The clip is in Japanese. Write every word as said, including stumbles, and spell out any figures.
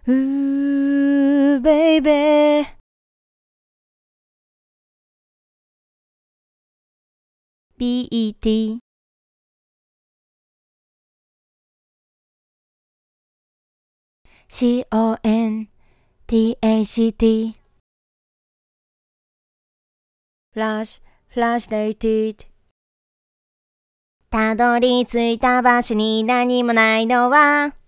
うー、ベイベー。ビーイーティー。シーオーエヌティーエーシーティー。フラッシュ、フラッシュデイティッド。たどり着いた場所に何もないのは